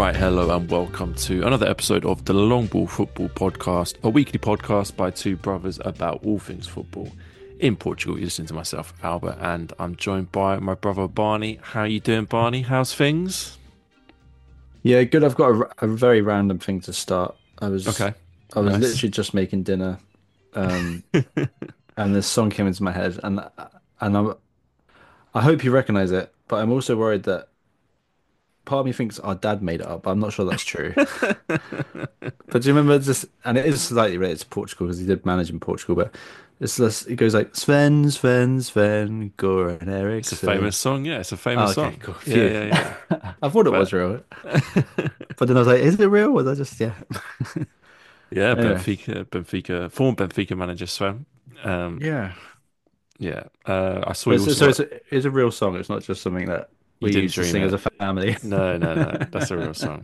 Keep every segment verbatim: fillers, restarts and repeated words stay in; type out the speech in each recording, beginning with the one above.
Right, hello and welcome to another episode of the Long Ball Football Podcast, a weekly podcast by two brothers about all things football. In Portugal, you listen to myself, Albert, and I'm joined by my brother Barney. How you doing, Barney? How's things? Yeah, good. I've got a, a very random thing to start. I was Okay, I was nice. literally just making dinner, um, and this song came into my head, and and I'm, I hope you recognize it, but I'm also worried that part of me thinks our dad made it up, but I'm not sure that's true. But do you remember this? And it is slightly related to Portugal because he did manage in Portugal, but it's this, it goes like Sven, Sven, Sven, Goran It's a famous Eriksson. song, yeah. It's a Oh, famous okay, song. cool. Yeah, Phew. yeah, yeah. I thought it was But real, but then I was like, is it real? Was I just yeah? yeah, Anyway, Benfica, Benfica, former Benfica manager Sven. Um, yeah. yeah, uh, I saw you But so, also so got. it's a, it's a real song. It's not just something that You we didn't used to dream sing as it. a family. No, no, no. That's a real song.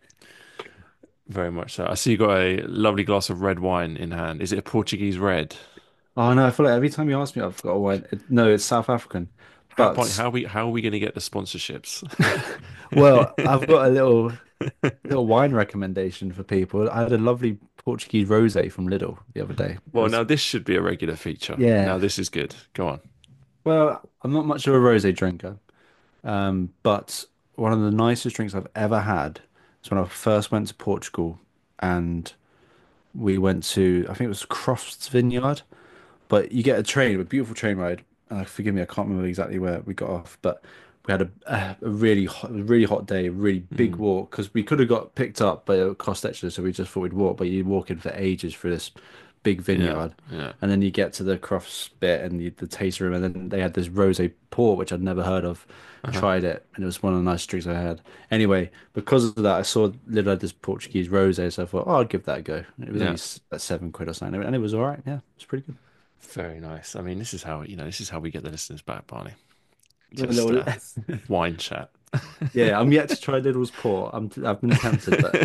Very much so. I see you got a lovely glass of red wine in hand. Is it a Portuguese red? Oh no, I feel like every time you ask me, I've got a wine. It, no, it's South African. How, Barney, But how are we how are we going to get the sponsorships? well, I've got a little little wine recommendation for people. I had a lovely Portuguese rosé from Lidl the other day. It Well, was now this should be a regular feature. Now yeah. this is good. Go on. Well, I'm not much of a rosé drinker, um, but one of the nicest drinks I've ever had was when I first went to Portugal, and we went to I think it was Crofts Vineyard. But you get a train, a beautiful train ride. Uh, forgive me, I can't remember exactly where we got off, but we had a, a, a really hot, really hot day, a really big Mm, walk because we could have got picked up, but it would cost extra, so we just thought we'd walk. But you walk in for ages through this big yeah, vineyard, yeah. and then you get to the Crofts bit and you, the taste room, and then they had this rosé port which I'd never heard of. Uh-huh. Tried it, and it was one of the nice drinks I had. Anyway, because of that, I saw Lidl had this Portuguese rosé, so I thought, oh, I'd give that a go. It was only Yeah. s- at seven quid or something, and it was all right. Yeah, it was pretty good. Very nice. I mean, this is how, you know, this is how we get the listeners back, Barney. A Just little, uh, wine chat. yeah, I'm yet to try Lidl's port. I'm I've been tempted, but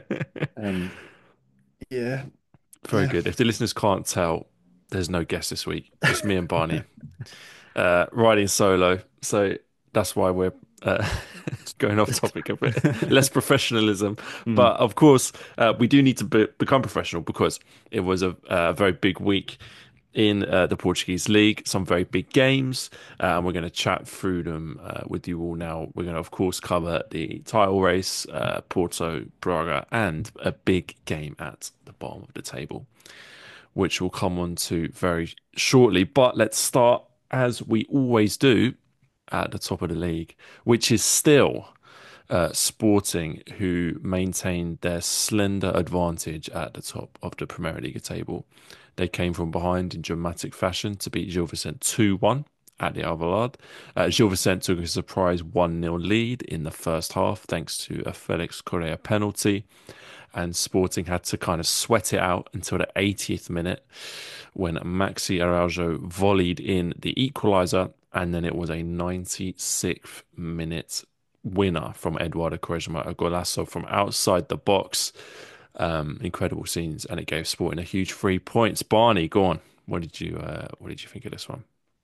um, yeah, Very yeah. good. If the listeners can't tell, there's no guest this week. It's me and Barney uh, riding solo. So that's why we're uh, going off topic a bit. Less professionalism. Mm. But of course, uh, we do need to be become professional because it was a, a very big week in uh, the Portuguese league, some very big games, uh, and we're going to chat through them uh, with you all now. We're going to, of course, cover the title race, uh, Porto, Braga, and a big game at the bottom of the table, which we'll come on to very shortly. But let's start, as we always do, at the top of the league, which is still uh, Sporting, who maintained their slender advantage at the top of the Premier League table. They came from behind in dramatic fashion to beat Gil Vicente two one at the Alvalade. Uh, Gil Vicente took a surprise one nil lead in the first half thanks to a Felix Correa penalty, and Sporting had to kind of sweat it out until the eightieth minute when Maxi Araujo volleyed in the equaliser, and then it was a ninety-sixth minute winner from Eduardo Quaresma, a golazo from outside the box. Um, incredible scenes, and it gave Sporting a huge three points. Barney, go on. What did you uh, what did you think of this one?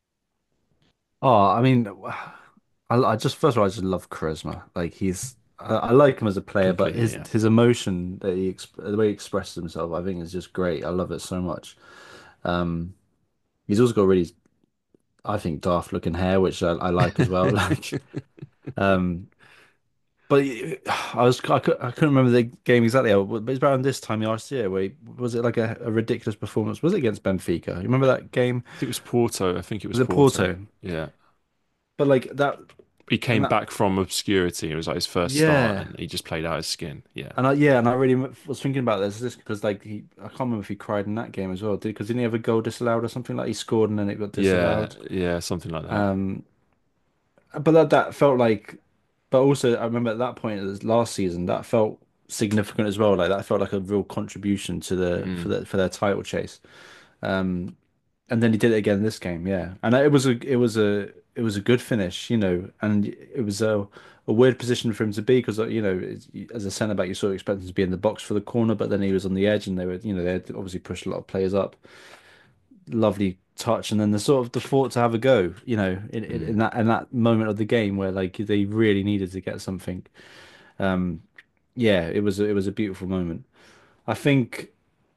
Oh, I mean, I, I just first of all, I just love charisma. Like he's, I, I like him as a player, but Completely, his yeah. his emotion that he exp the way he expresses himself, I think is just great. I love it so much. Um, he's also got really, I think, daft looking hair, which I, I like as well. Like, um, But I was I, cou- I couldn't remember the game exactly, but it's around this time last year where he, was it like a, a ridiculous performance? Was it against Benfica? You remember that game? I think it was Porto. I think it was Was it Porto. Porto? Yeah. But like that He and came that back from obscurity. It was like his first start, yeah. and he just played out his skin. Yeah. And I yeah, and I really m- was thinking about this this because like he I can't remember if he cried in that game as well. Did because didn't he have a goal disallowed or something like he scored and then it got Yeah, disallowed? yeah, something like that. Um but that that felt like but also I remember at that point of this last season that felt significant as well. Like that felt like a real contribution to the for Mm, the for their title chase. Um, and then he did it again this game, yeah. And it was a it was a it was a good finish, you know, and it was a a weird position for him to be because you know it's- as a centre back you sort of expect him to be in the box for the corner, but then he was on the edge and they were you know they had obviously pushed a lot of players up. Lovely touch, and then the sort of the thought to have a go, you know, in, in, mm. in that in that moment of the game where like they really needed to get something. Um, yeah, it was it was a beautiful moment. I think,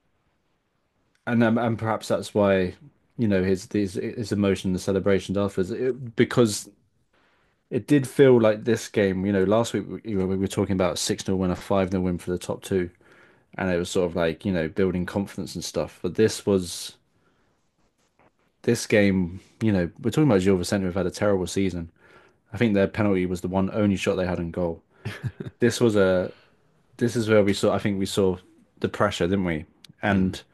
and um, and perhaps that's why, you know, his his his emotion, the celebrations afterwards, it, because it did feel like this game. You know, last week we, you know, we were talking about a six nil win, a five nil win for the top two, and it was sort of like, you know, building confidence and stuff. But this was this game. You know, we're talking about Gil Vicente, who've had a terrible season. I think their penalty was the one only shot they had in goal. This was a this is where we saw. I think we saw the pressure, didn't we? Mm. And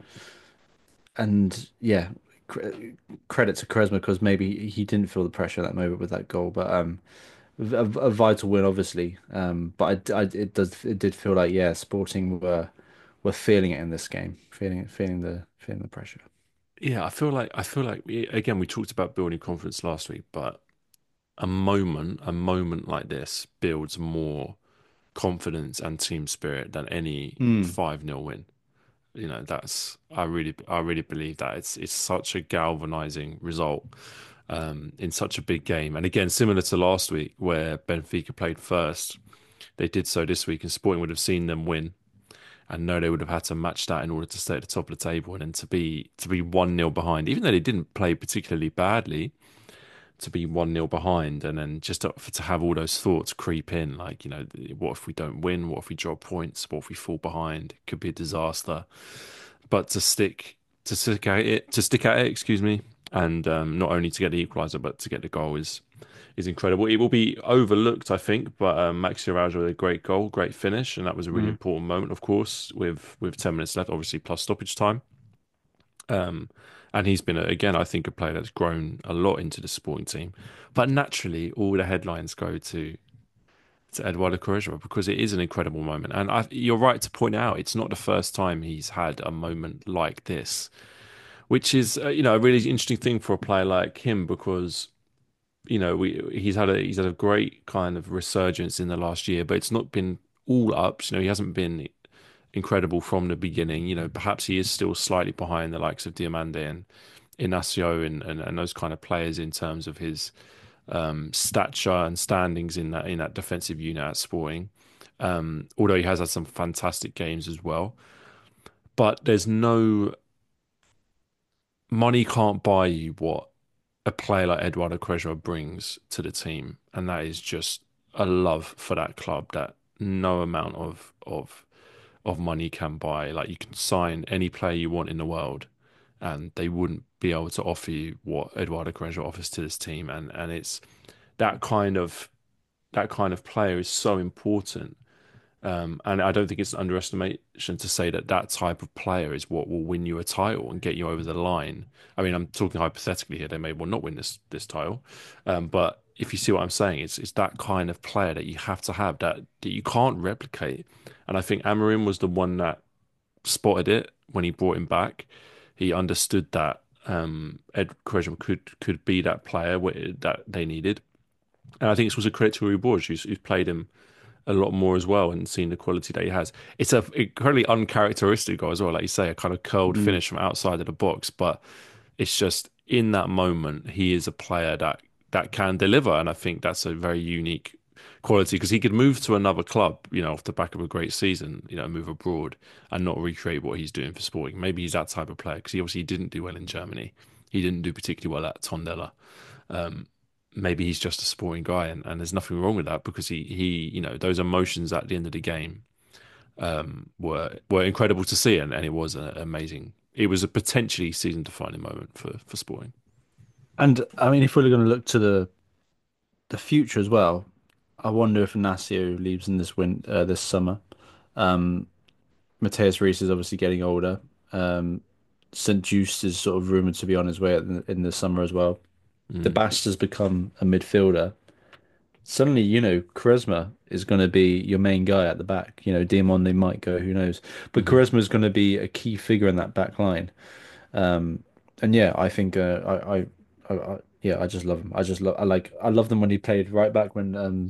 and yeah, cre credit to Quaresma because maybe he didn't feel the pressure at that moment with that goal, but um, a, a vital win, obviously. Um, but I, I, it does it did feel like yeah, Sporting were were feeling it in this game, feeling it, feeling the feeling the pressure. Yeah, I feel like I feel like we, again we talked about building confidence last week, but a moment, a moment like this builds more confidence and team spirit than any Mm. five nil win. You know, that's I really I really believe that it's it's such a galvanizing result um, in such a big game. And again, similar to last week where Benfica played first, they did so this week, and Sporting would have seen them win and know they would have had to match that in order to stay at the top of the table. And then to be to be one nil behind, even though they didn't play particularly badly, to be one nil behind, and then just to, to have all those thoughts creep in, like, you know, what if we don't win? What if we drop points? What if we fall behind? It could be a disaster. But to stick to stick at it, to stick at it, excuse me, and um, not only to get the equaliser but to get the goal is is incredible. It will be overlooked, I think, but um, Maxi Araujo with a great goal, great finish, and that was a really Mm. important moment, of course, with with ten minutes left, obviously plus stoppage time. Um, and he's been, again, I think, a player that's grown a lot into the sporting team. But naturally, all the headlines go to to Eduardo Quaresma because it is an incredible moment. And I, you're right to point out it's not the first time he's had a moment like this, which is, uh, you know, a really interesting thing for a player like him because, you know, we he's had a he's had a great kind of resurgence in the last year, but it's not been all ups. You know, he hasn't been incredible from the beginning. You know, perhaps he is still slightly behind the likes of Diomande and Inacio and, and, and those kind of players in terms of his um, stature and standings in that in that defensive unit at Sporting. Um, although he has had some fantastic games as well, but there's no money can't buy you what a player like Eduardo Quaresma brings to the team, and that is just a love for that club that no amount of of of money can buy. Like you can sign any player you want in the world, and they wouldn't be able to offer you what Eduardo Quaresma offers to this team. And and it's that kind of that kind of player is so important. Um, and I don't think it's an underestimation to say that that type of player is what will win you a title and get you over the line. I mean, I'm talking hypothetically here; they may well not win this this title, um, but if you see what I'm saying, it's it's that kind of player that you have to have that that you can't replicate. And I think Amarim was the one that spotted it when he brought him back. He understood that um, Ed Quaresma could could be that player that they needed, and I think this was a credit to Rui Borges, who's, who's played him a lot more as well and seen the quality that he has. It's a incredibly uncharacteristic goal as well, like you say, a kind of curled Mm. finish from outside of the box. But it's just in that moment, he is a player that that can deliver, and I think that's a very unique quality because he could move to another club, you know, off the back of a great season, you know, move abroad and not recreate what he's doing for Sporting. Maybe he's that type of player because he obviously didn't do well in Germany. He didn't do particularly well at Tondela. Um, maybe he's just a sporting guy, and, and there's nothing wrong with that because he he you know those emotions at the end of the game um, were were incredible to see, and, and it was an amazing. It was a potentially season defining moment for for Sporting. And I mean, if we're going to look to the the future as well, I wonder if Inacio leaves in this win uh, this summer. Um, Mateus Reis is obviously getting older. Um, Saint Juste is sort of rumored to be on his way in the, in the summer as well. The Mm, Bast has become a midfielder. Suddenly, you know, Charisma is going to be your main guy at the back. You know, Diamond, they might go, who knows? But hmm Charisma is going to be a key figure in that back line. Um, and yeah, I think uh, I, I, I, I, yeah, I just love him. I just love, I like, I love them when he played right back when um,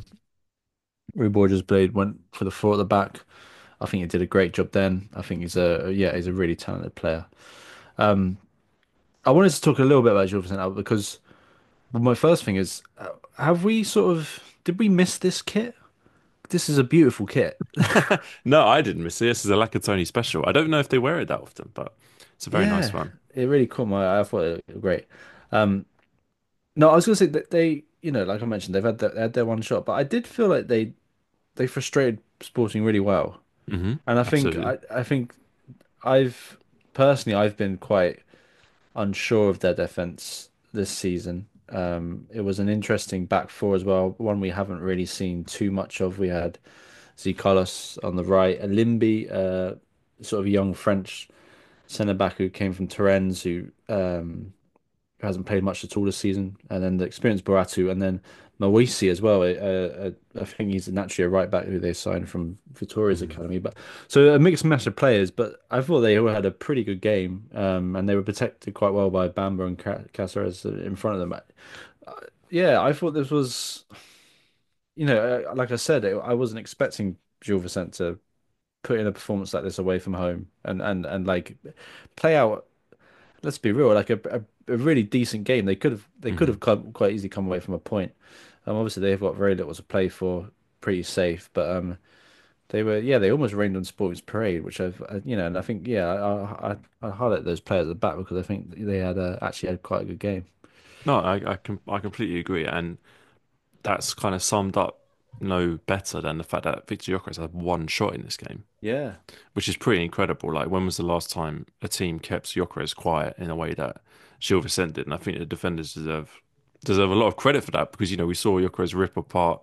Rui Borges played went for the four at the back. I think he did a great job then. I think he's a yeah, he's a really talented player. Um, I wanted to talk a little bit about Gil Vicente Albert because well, my first thing is, uh, have we sort of did we miss this kit? this is a beautiful kit. No, I didn't miss it. This is a Lakatoni special. I don't know if they wear it that often, but it's a very nice Yeah, one. it really caught my eye. I thought it was great. Um, no, I was gonna say that they, you know, like I mentioned, they've had their, they had their one shot, but I did feel like they they frustrated Sporting really well. Hmm. And I think Absolutely. I I think I've personally I've been quite unsure of their defense this season. Um, it was an interesting back four as well, one we haven't really seen too much of. We had Z Carlos on the right, Elimbi, uh, sort of a young French centre back who came from Tourennes, who um, hasn't played much at all this season, and then the experienced Baratu, and then Mawisi as well. Uh, uh, I think he's naturally a right back who they signed from Vitoria's Mhm. academy. But so a mixed match of players, but I thought they all had a pretty good game, um, and they were protected quite well by Bamba and Ca- Caceres in front of them. Uh, yeah, I thought this was, you know, uh, like I said, I wasn't expecting Gil Vicente to put in a performance like this away from home and and and like play out. Let's be real, like a, a, a really decent game. They could have they could Mhm. have come, quite easily come away from a point. Um, obviously they've got very little to play for, pretty safe. But um, they were yeah they almost rained on Sporting's parade, which I've uh, you know, and I think yeah I I I highlight those players at the back because I think they had uh, actually had quite a good game. No, I I can I completely agree, and that's kind of summed up no better than the fact that Victor Gyökeres had one shot in this game, Yeah. which is pretty incredible. Like, when was the last time a team kept Gyökeres quiet in a way that Gil Vicente did? And I think the defenders deserve deserve a lot of credit for that because you know we saw Gyökeres rip apart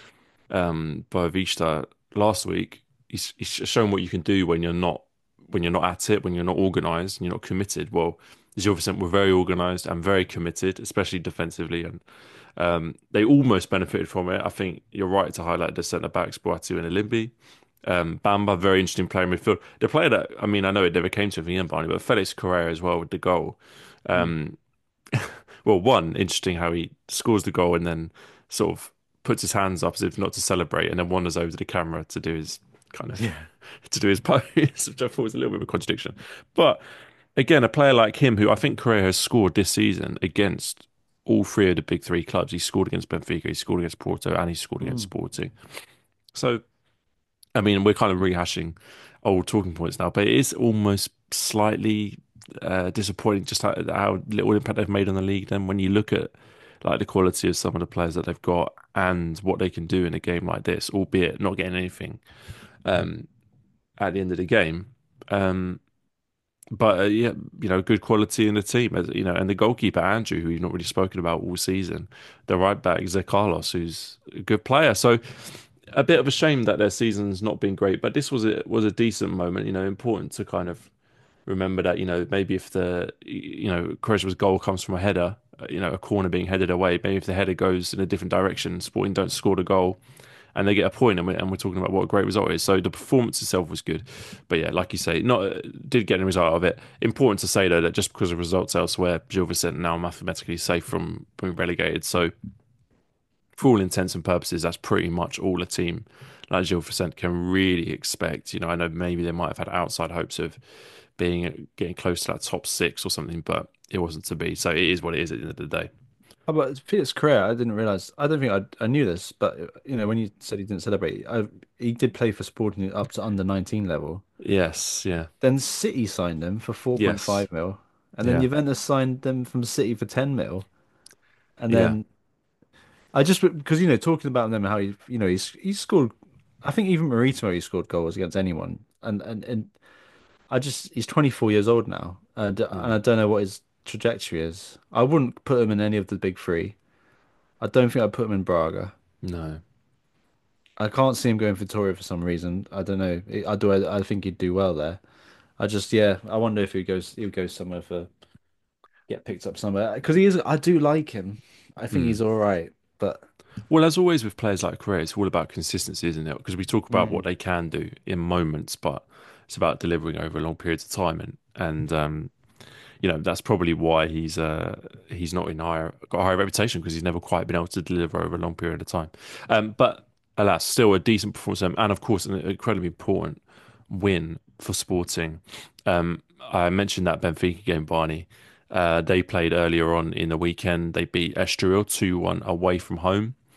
um, Boavista last week. He's, he's shown what you can do when you're not when you're not at it, when you're not organised and you're not committed. Well, Gil Vicente were very organised and very committed, especially defensively, and um, they almost benefited from it. I think you're right to highlight the centre backs, Boatu and Elimbi. Um, Bamba, very interesting player in midfield. The player that, I mean, I know it never came to anything, Barney, but Felix Correa as well with the goal. Mm. Um, well, one, interesting how he scores the goal and then sort of puts his hands up as if not to celebrate, and then wanders over to the camera to do his kind of Yeah. to do his pose, which I thought was a little bit of a contradiction. But again, a player like him, who I think Correa has scored this season against all three of the big three clubs. He scored against Benfica, he scored against Porto, and he scored against Mm. Sporting. So, I mean, we're kind of rehashing old talking points now, but it is almost slightly uh, disappointing just how, how little impact they've made on the league. Then, when you look at like the quality of some of the players that they've got and what they can do in a game like this, albeit not getting anything um, at the end of the game. Um, but uh, yeah, you know, good quality in the team, as you know, and the goalkeeper Andrew, who you've not really spoken about all season, the right back Zé Carlos, who's a good player. So a bit of a shame that their season's not been great, but this was a was a decent moment. You know, important to kind of remember that. You know, maybe if the you know Quaresma's goal comes from a header, uh, you know, a corner being headed away, maybe if the header goes in a different direction, Sporting don't score the goal and they get a point, and we're, and we're talking about what a great result is. So the performance itself was good, but yeah, like you say, not did get a result out of it. Important to say though that just because of results elsewhere, Gil Vicente now mathematically safe from being relegated. So for all intents and purposes, that's pretty much all a team like Gil Vicente can really expect. You know, I know maybe they might have had outside hopes of being getting close to that top six or something, but it wasn't to be. So it is what it is at the end of the day. How about Felix Correa? I didn't realize. I don't think I I knew this, but you know, when you said he didn't celebrate, I, he did play for Sporting up to under nineteen level. Yes, yeah, Then City signed him for yes, four point five mil, and then yeah, Juventus signed them from City for ten mil. And yeah. then I just because you know talking about them how he you know he's he's scored. I think even Marito he scored goals against anyone, and and and I just he's twenty-four years old now, and and Mm, I don't know what his trajectory is. I wouldn't put him in any of the big three. I don't think I'd put him in Braga. no. I can't see him going for Victoria for some reason. I don't know. I do. I, I think he'd do well there. I just yeah. I wonder if he goes. He'll go somewhere for get picked up somewhere because he is. I do like him. I think he's Mm. all right, but Well, as always with players like Correa, it's all about consistency, isn't it? Because we talk about what mm, they can do in moments, but it's about delivering over long periods of time, and and um, you know that's probably why he's uh he's not in higher got a higher reputation because he's never quite been able to deliver over a long period of time. Um, but alas, still a decent performance, um, and of course an incredibly important win for Sporting. Um, I mentioned that Benfica game, Barney. Uh, they played earlier on in the weekend. They beat Estoril two one away from home.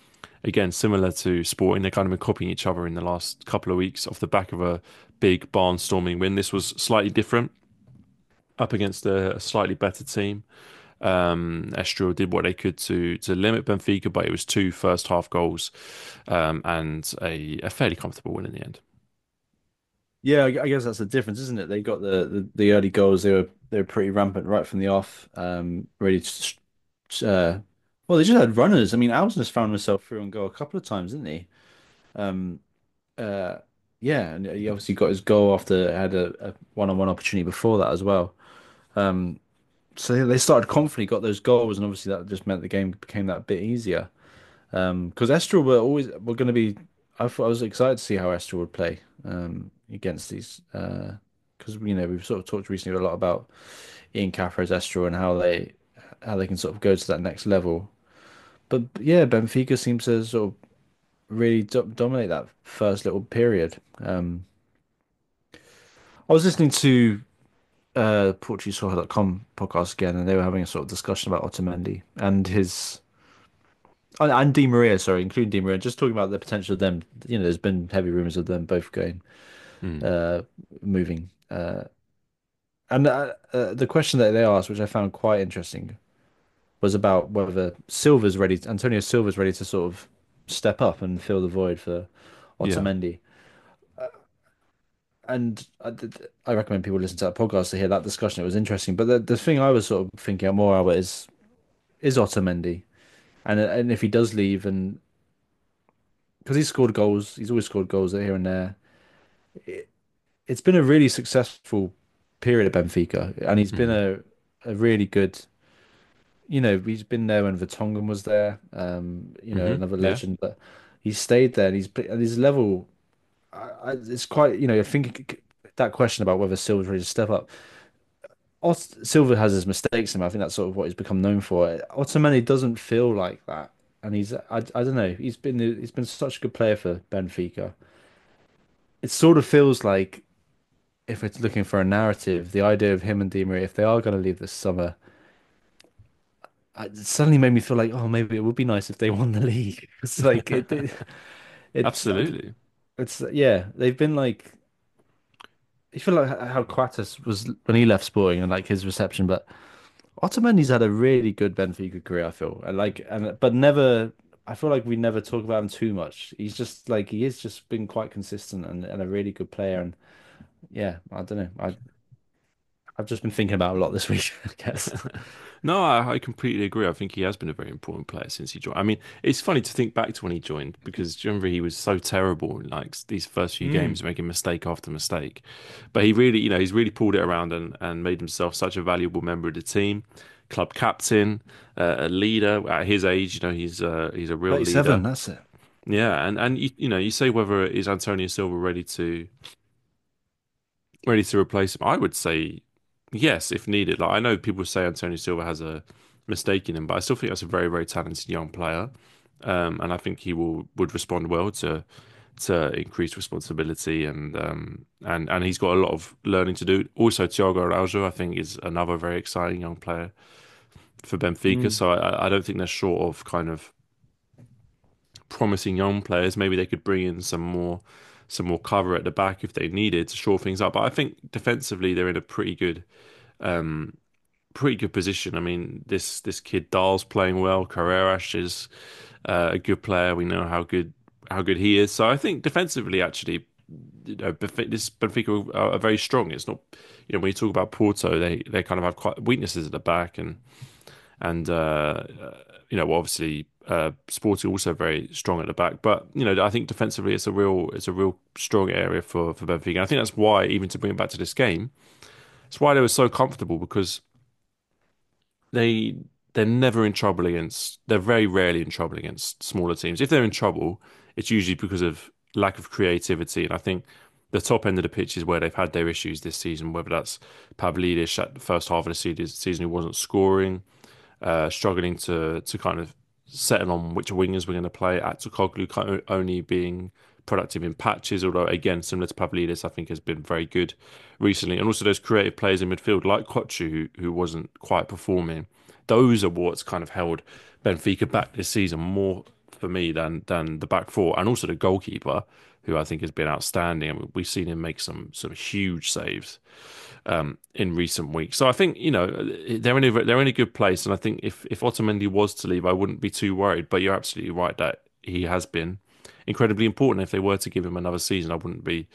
again, similar to Sporting, they've kind of been copying each other in the last couple of weeks off the back of a big barnstorming win. This was slightly different, up against a, a slightly better team. Um, Estoril did what they could to to limit Benfica, but it was two first half goals um, and a, a fairly comfortable win in the end. Yeah, I I guess that's the difference, isn't it? They got the, the, the early goals. They were they were pretty rampant right from the off. Um, ready to, uh, well, they just had runners. I mean, Alves has found himself through and go a couple of times, didn't he? Um, uh, yeah, and he obviously got his goal after had a, a one-on-one opportunity before that as well. Um, so they started confidently, got those goals, and obviously that just meant the game became that bit easier. Um, because Estoril were always were going to be. I thought I was excited to see how Estoril would play um against these. Uh, because you know we've sort of talked recently a lot about Ian Capra's Estoril and how they how they can sort of go to that next level. But yeah, Benfica seems to sort of really do dominate that first little period. Um, I was listening to uh Portuguese Soccer dot com podcast again, and they were having a sort of discussion about Otamendi and his and, and Di Maria, sorry, including Di Maria, just talking about the potential of them. You know, there's been heavy rumors of them both going, Mm. uh, moving. Uh, and uh, uh, the question that they asked, which I found quite interesting, was about whether Silva's ready, Antonio Silva's ready to sort of step up and fill the void for Yeah. Otamendi. And I, I recommend people listen to that podcast to hear that discussion. It was interesting. But the, the thing I was sort of thinking more about is is Otamendi, and and if he does leave, and because he's scored goals, he's always scored goals here and there. It, it's been a really successful period at Benfica, and he's been Mm. a a really good. You know, he's been there when Vertonghen was there. Um, you know, Hmm. another Yeah. legend, but he's stayed there, and he's and his level. I, I, it's quite. You know, I think that question about whether Silva's ready to step up. Ot Silva has his mistakes in him. I think that's sort of what he's become known for. Otamendi doesn't feel like that, and he's. I, I don't know. He's been he's been such a good player for Benfica. It sort of feels like if it's looking for a narrative, the idea of him and Di Maria, if they are going to leave this summer, I- it suddenly made me feel like, oh, maybe it would be nice if they won the league. It's like it, it it's Absolutely. it's yeah, they've been like you feel like how Quatis was when he left Sporting and like his reception, but Otamendi's had a really good Benfica career, I feel. And like and but never I feel like we never talk about him too much. He's just like he is just been quite consistent and, and a really good player and yeah, I don't know. I I've just been thinking about it a lot this week, I guess. No, I, I completely agree. I think he has been a very important player since he joined. I mean, it's funny to think back to when he joined because do you remember he was so terrible in like these first few Mm. games, making mistake after mistake. But he really, you know, he's really pulled it around and, and made himself such a valuable member of the team, club captain, uh, a leader. At his age, you know, he's uh, he's a real thirty-seven, leader. that's it. Yeah, and and you, you know, you say whether is Antonio Silva ready to ready to replace him? I would say yes, if needed. Like I know people say Antonio Silva has a mistake in him, but I still think that's a very, very talented young player. Um, and I think he will would respond well to to increased responsibility and um and and he's got a lot of learning to do. Also, Thiago Araujo, I think, is another very exciting young player for Benfica. Mm. So I, I don't think they're short of kind of promising young players. Maybe they could bring in some more some more cover at the back if they needed to shore things up. But I think defensively they're in a pretty good um pretty good position. I mean, this this kid Dahl's playing well. Carreras is uh, a good player. We know how good how good he is. So I think defensively, actually, you know, Benfica- this Benfica are, are very strong. It's not, you know, when you talk about Porto, they they kind of have quite weaknesses at the back, and and uh, uh, you know, obviously. Uh, Sporting also very strong at the back, but you know I think defensively it's a real it's a real strong area for for Benfica. And I think that's why even to bring it back to this game, it's why they were so comfortable because they they're never in trouble against they're very rarely in trouble against smaller teams. If they're in trouble, it's usually because of lack of creativity. And I think the top end of the pitch is where they've had their issues this season, whether that's Pavlidis at the first half of the se- season who wasn't scoring, uh, struggling to to kind of settle on which wingers we're going to play. Atsukoglu kind of only being productive in patches, although again, similar to Pavlidis, I think has been very good recently. And also those creative players in midfield like Kochu, who, who wasn't quite performing. Those are what's kind of held Benfica back this season more for me than than the back four, and also the goalkeeper, who I think has been outstanding. I mean, we've seen him make some some huge saves um, in recent weeks. So I think you know they're in a they're in a good place, and I think if if Otamendi was to leave, I wouldn't be too worried. But you're absolutely right that he has been incredibly important. If they were to give him another season, I wouldn't be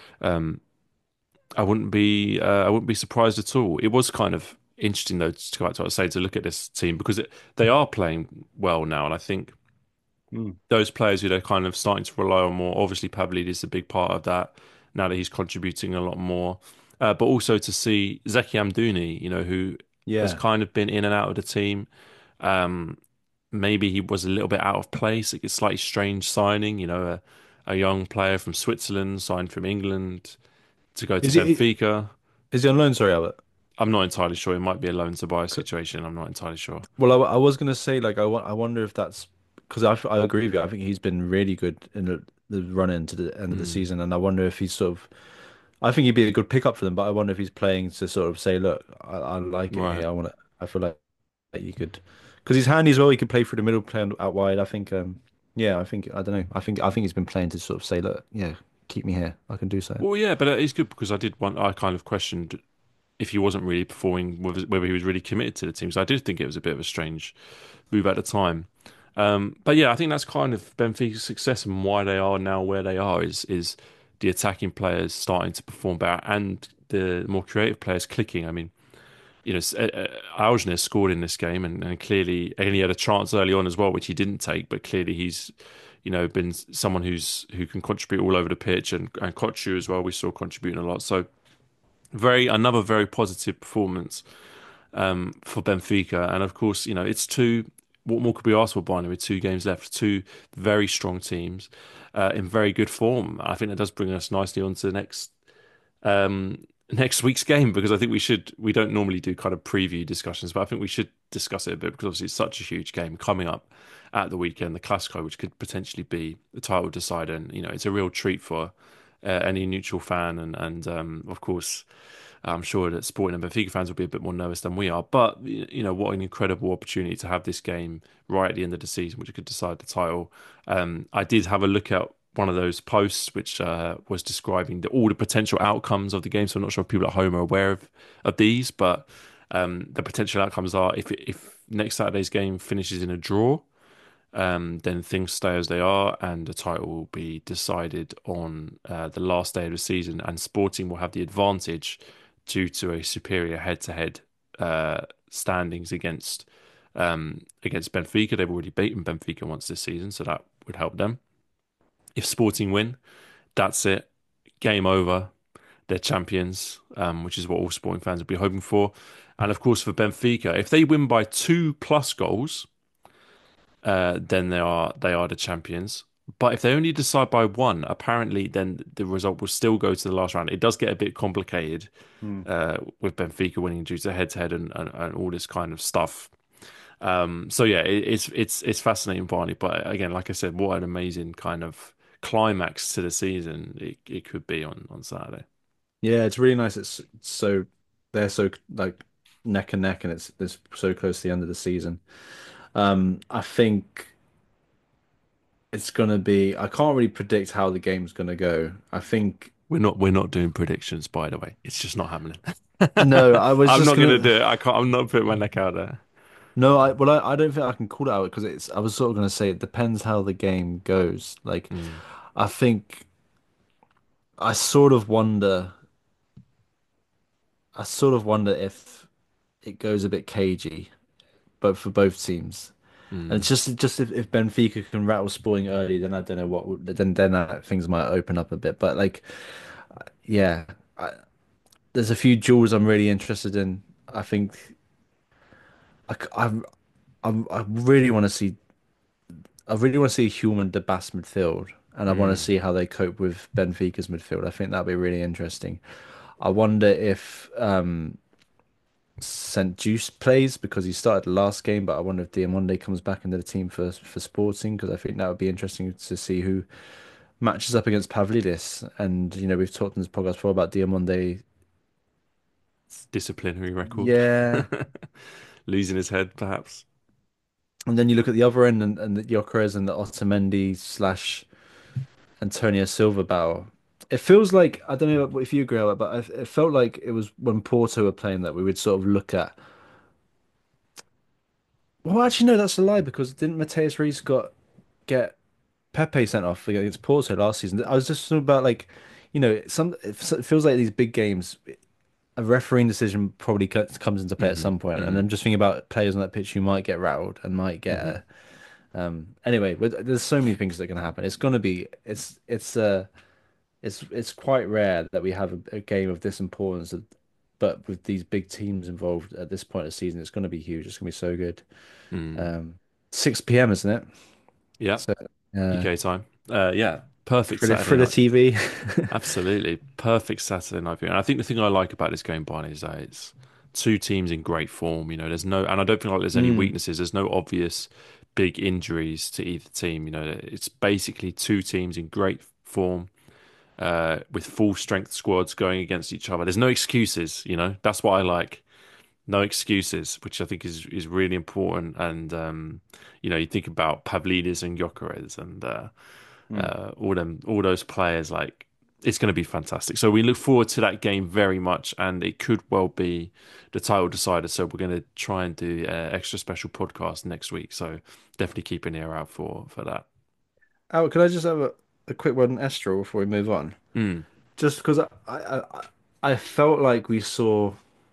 I wouldn't be uh, I wouldn't be surprised at all. It was kind of interesting though to go back to what I say to look at this team because it, they are playing well now, and I think Mm. those players who they're kind of starting to rely on more. Obviously, Pavlidis is a big part of that now that he's contributing a lot more. Uh, but also to see Zeki Amdouni, you know, who has Yeah. kind of been in and out of the team. Um, maybe he was a little bit out of place. It's a slightly strange signing, you know, a, a young player from Switzerland signed from England to go to Is he Benfica. is he on loan? Sorry, Albert. I'm not entirely sure. It might be a loan to buy situation. I'm not entirely sure. Well, I, I was gonna say like I, wa- I wonder if that's because I, I agree with you. I think he's been really good in the, the run into the end of the Mm, season, and I wonder if he's sort of. I think he'd be a good pickup for them, but I wonder if he's playing to sort of say, look, I, I like it right. here. I want to. I feel like that you could because he's handy as well. He could play through the middle, play on- out wide. I think. Um, yeah, I think I don't know. I think I think he's been playing to sort of say, look, yeah, keep me here. I can do so. Well, yeah, but it's good because I did want. I kind of questioned if he wasn't really performing, whether, whether he was really committed to the team. So I did think it was a bit of a strange move at the time. Um, but yeah, I think that's kind of Benfica's success and why they are now where they are is is the attacking players starting to perform better and the more creative players clicking. I mean, you know, uh, uh, Algener scored in this game and, and clearly and he had a chance early on as well, which he didn't take. But clearly he's, you know, been someone who's who can contribute all over the pitch and and Kochu as well. We saw contributing a lot. So very another very positive performance um, for Benfica. And of course, you know, it's two. What more could we ask for, Barney, with two games left? Two very strong teams uh, in very good form. I think that does bring us nicely on to the next um, next week's game because I think we should. We don't normally do kind of preview discussions, but I think we should discuss it a bit because obviously it's such a huge game coming up at the weekend, the Clasico, which could potentially be the title decider, and you know, it's a real treat for uh, any neutral fan, and and um, of course. I'm sure that Sporting and Benfica fans will be a bit more nervous than we are. But you know what an incredible opportunity to have this game right at the end of the season, which could decide the title. Um, I did have a look at one of those posts which uh, was describing the, all the potential outcomes of the game. So I'm not sure if people at home are aware of of these, but um, the potential outcomes are if if next Saturday's game finishes in a draw, um, then things stay as they are, and the title will be decided on uh, the last day of the season. And Sporting will have the advantage due to a superior head-to-head uh, standings against um, against Benfica. They've already beaten Benfica once this season, so that would help them. If Sporting win, that's it, game over. They're champions, um, which is what all Sporting fans would be hoping for. And of course, for Benfica, if they win by two plus goals uh, then they are they are the champions. But if they only decide by one, apparently then the result will still go to the last round. It does get a bit complicated Hmm. uh, with Benfica winning due to head to head and and all this kind of stuff. Um, so yeah, it, it's it's it's fascinating, Barney. But again, like I said, what an amazing kind of climax to the season it, it could be on on Saturday. Yeah, it's really nice. It's, it's so they're so like neck and neck, and it's it's so close to the end of the season. Um, I think it's gonna be. I can't really predict how the game's gonna go. I think We're not we're not doing predictions, by the way. It's just not happening. no. I was I'm just not gonna gonna do it. I can't. I'm not putting my neck out there. no. I well, I, I don't think I can call it out because it's. I was sort of gonna say it depends how the game goes. Like, Mm, I think I sort of wonder. I sort of wonder if it goes a bit cagey, but for both teams. And it's mm. just just if, if Benfica can rattle Sporting early, then I don't know what would, then then uh, things might open up a bit. But like, yeah, I, there's a few duels I'm really interested in. I think I I I, I really want to see I really want to see Human the Bass midfield, and I want to Mm. see how they cope with Benfica's midfield. I think that'd be really interesting. I wonder if um Saint Juice plays because he started the last game, but I wonder if Diamonde comes back into the team for for Sporting because I think that would be interesting to see who matches up against Pavlidis. And you know, we've talked in this podcast before about Diamonde. Disciplinary record. Yeah, Losing his head, perhaps. And then you look at the other end and, and the Gyökeres and the Otamendi slash Antonio Silva battle. It feels like I don't know if you agree with it, but I- it felt like it was when Porto were playing that we would sort of look at. Well, actually, no, that's a lie because didn't Mateus Reis got get Pepe sent off against Porto last season? I was just talking about like, you know, some it feels like these big games, a refereeing decision probably co- comes into play at Hmm. some point, and Hmm. I'm just thinking about players on that pitch who might get rattled and might get Hmm. a. Um, anyway, but there's so many things that are going to happen. It's going to be it's it's uh it's it's quite rare that we have a, a game of this importance, but with these big teams involved at this point of the season, it's going to be huge. It's going to be so good. Hmm. Um, six p m, isn't it? Yeah. So, uh, U K time. Uh, yeah. Perfect for the Saturday for the night. T V. Absolutely. Perfect Saturday night viewing. And I think the thing I like about this game, Barney, is that it's two teams in great form. You know, there's no, and I don't feel like there's any Mm, weaknesses. There's no obvious big injuries to either team. You know, it's basically two teams in great form, uh, with full strength squads going against each other. There's no excuses. You know, that's what I like. No excuses, which I think is is really important. And um, you know, you think about Pavlidis and Gyökeres and uh, mm. uh, all them, all those players. Like, it's going to be fantastic. So we look forward to that game very much, and it could well be the title decider. So we're going to try and do an extra special podcast next week. So definitely keep an ear out for for that. Oh, could I just have a, a quick word on Estoril before we move on? Mm, Just because I, I I I felt like we saw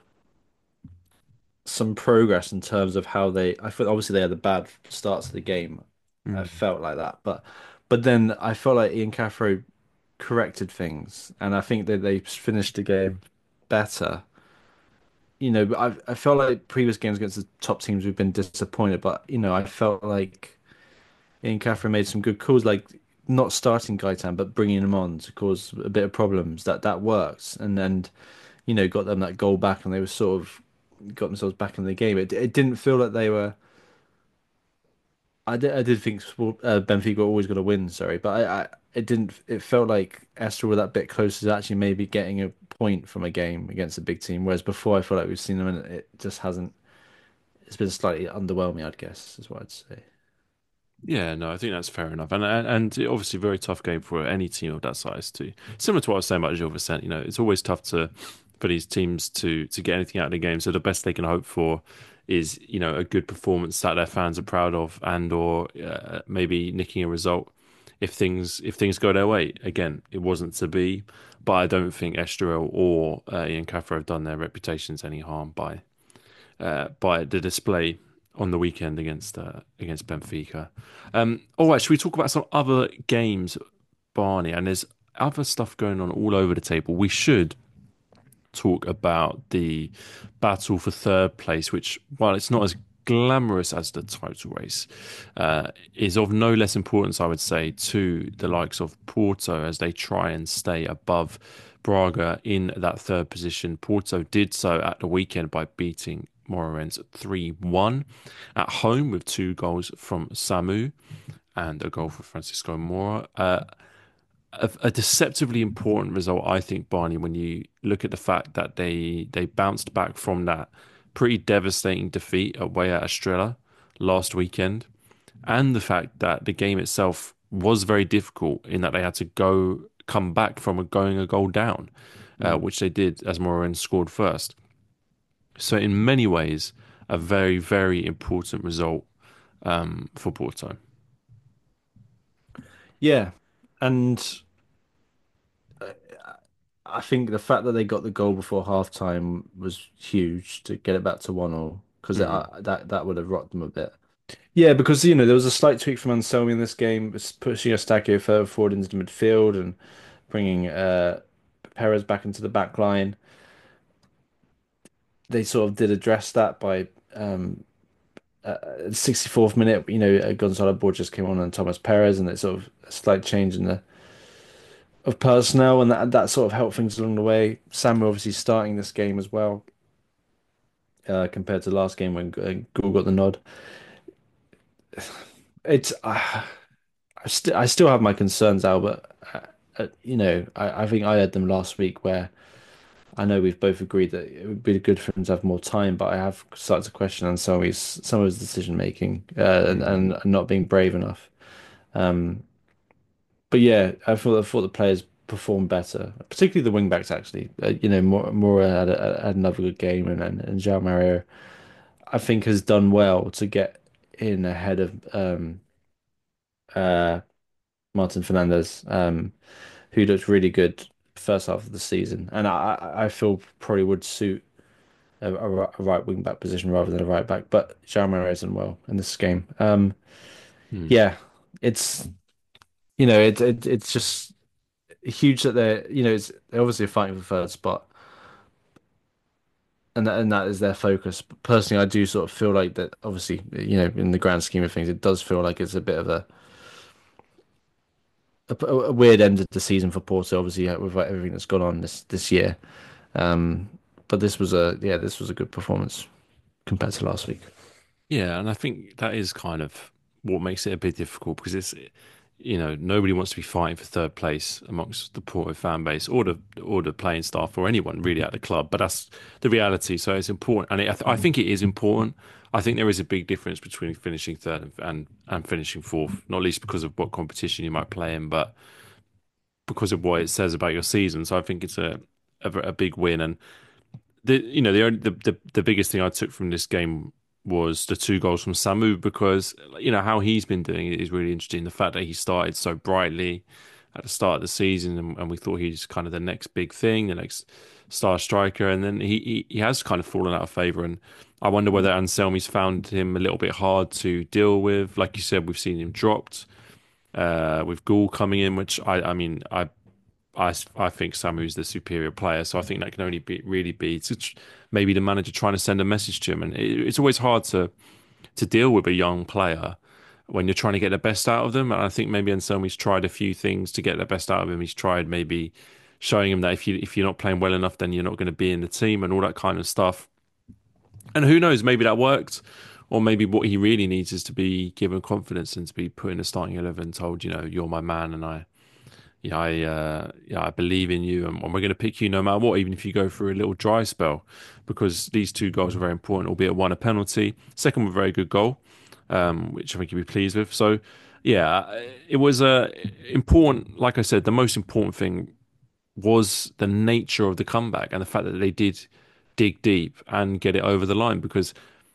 some progress in terms of how they. I felt obviously they had the bad starts of the game. I mm, felt like that, but but then I felt like Ian Cathro corrected things, and I think that they finished the game better. You know, but I I felt like previous games against the top teams we've been disappointed, but you know I felt like Ian Cathro made some good calls, like not starting Gaitan but bringing him on to cause a bit of problems. That that works, and and you know got them that goal back, and they were sort of got themselves back in the game. It it didn't feel like they were. I did, I did think uh, Benfica were always going to win, sorry, but I, I it didn't. It felt like Esther were that bit closer to actually maybe getting a point from a game against a big team, whereas before I feel like we've seen them and it just hasn't. It's been slightly underwhelming, I'd guess, is what I'd say. yeah, no, I think that's fair enough, and and, and obviously very tough game for any team of that size too. Similar to what I was saying about Gil Vicente, you know, it's always tough to for these teams to to get anything out of the game. So the best they can hope for is, you know, a good performance that their fans are proud of, and or uh, maybe nicking a result if things if things go their way. Again, it wasn't to be, but I don't think Estoril or uh, Ian Cathro have done their reputations any harm by uh, by the display on the weekend against uh, against Benfica. Um, all right, should we talk about some other games, Barney? And there's other stuff going on all over the table. We should talk about the battle for third place, which, while it's not as glamorous as the title race, uh, is of no less importance, I would say, to the likes of Porto as they try and stay above Braga in that third position. Porto did so at the weekend by beating Moreirense three one at home with two goals from Samu and a goal for Francisco Mora. Uh, a, a deceptively important result, I think, Barney, when you look at the fact that they they bounced back from that pretty devastating defeat away at Estrella last weekend, and the fact that the game itself was very difficult in that they had to go come back from a, going a goal down, uh, Mm. which they did as Morin scored first. So in many ways, a very very important result um, for Porto. Yeah, and I think the fact that they got the goal before halftime was huge to get it back to one all because Mm, that that would have rocked them a bit. Yeah, because you know there was a slight tweak from Anselmi in this game, was pushing Eustáquio further forward into the midfield and bringing uh, Perez back into the back line. They sort of did address that by um, uh, sixty-fourth minute. You know, uh, Gonzalo Borges came on and Thomas Perez, and it's sort of a slight change in the of personnel, and that that sort of helped things along the way. Samuel obviously starting this game as well, uh, compared to the last game when uh, Gould got the nod. It's uh, I still I still have my concerns, Albert. Uh, uh, you know, I, I think I had them last week where I know we've both agreed that it would be good for him to have more time, but I have started to question on some of his some of his decision making uh, and, Mm. and not being brave enough. Um, but yeah, I thought I thought the players performed better, particularly the wing backs actually. Uh, you know, Mor Mora had, a, had another good game, and and, and João Mario I think has done well to get in ahead of um, uh, Martin Fernandez, um, who looked really good first half of the season, and I I I feel probably would suit a, a ri- a right wing back position rather than a right back. But João Mario isn't well in this game. Um, Mm. yeah, it's you know it, it it's just huge that they're you know it's they're obviously fighting for third spot, and that, and that is their focus. But personally, I do sort of feel like that. Obviously, you know, in the grand scheme of things, it does feel like it's a bit of a a, a weird end of the season for Porto. Obviously, uh, with everything that's gone on this this year. Um, but this was a yeah, this was a good performance compared to last week. Yeah, and I think that is kind of what makes it a bit difficult because it's, you know, nobody wants to be fighting for third place amongst the Porto fan base or the or the playing staff or anyone really at the club. But that's the reality. So it's important, and it, I, th I think it is important. I think there is a big difference between finishing third and, and and finishing fourth, not least because of what competition you might play in, but because of what it says about your season. So I think it's a a, a big win, and the you know the, only, the the the biggest thing I took from this game was the two goals from Samu because you know how he's been doing it is really interesting. The fact that he started so brightly at the start of the season, and, and we thought he's kind of the next big thing, the next star striker, and then he he, he has kind of fallen out of favour. And I wonder whether Anselmi's found him a little bit hard to deal with. Like you said, we've seen him dropped uh, with Gould coming in, which I I mean I I, I think Samu's the superior player, so I think that can only be really be to tr- maybe the manager trying to send a message to him, and it, it's always hard to to deal with a young player when you're trying to get the best out of them. And I think maybe Anselmi's tried a few things to get the best out of him. He's tried maybe showing him that if you if you're not playing well enough, then you're not going to be in the team and all that kind of stuff. And who knows, maybe that worked. Or maybe what he really needs is to be given confidence and to be put in a starting eleven, told, you know, you're my man, and I yeah, I uh, yeah, I believe in you, and, and we're going to pick you no matter what, even if you go through a little dry spell, because these two goals were very important. Albeit one a penalty, second was a very good goal, um, which I think you'll be pleased with. So, yeah, it was uh, important. Like I said, the most important thing was the nature of the comeback and the fact that they did dig deep and get it over the line. Because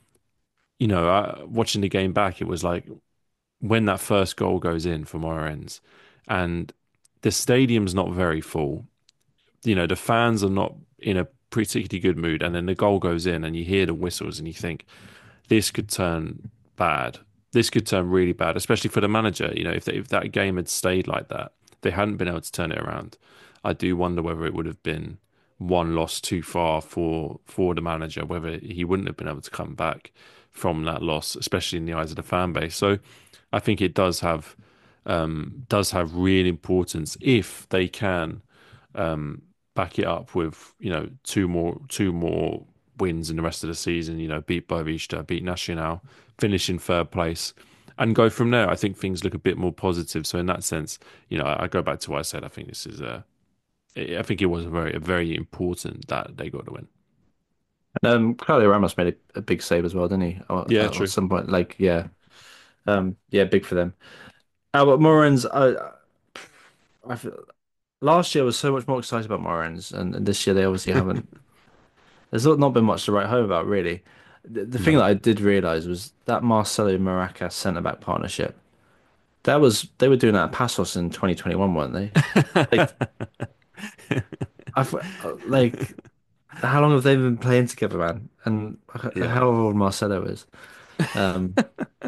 you know, uh, watching the game back, it was like when that first goal goes in for Moreirense, and the stadium's not very full. You know, the fans are not in a particularly good mood, and then the goal goes in, and you hear the whistles, and you think this could turn bad. This could turn really bad, especially for the manager. You know, if they, if that game had stayed like that, they hadn't been able to turn it around. I do wonder whether it would have been one loss too far for for the manager, whether he wouldn't have been able to come back from that loss, especially in the eyes of the fan base. So I think it does have um, does have real importance if they can um, back it up with you know two more two more wins in the rest of the season. You know, beat Boavista, beat Nacional, finish in third place, and go from there. I think things look a bit more positive. So in that sense, you know, I, I go back to what I said. I think this is a, I think it was a very, very important that they got to win. Um, Claudio Ramos made a, a big save as well, didn't he? Or, Yeah, at true. some point, like yeah, um, yeah, big for them. Albert Morens, I, I feel, last year was so much more excited about Morens, and, and this year they obviously haven't. There's not not been much to write home about, really. The, the thing No. that I did realize was that Marcelo Maracas centre back partnership. That was they were doing that at Passos in twenty twenty-one, weren't they? Like I f- like how long have they been playing together, man? And Yeah, how old Marcelo is. Um,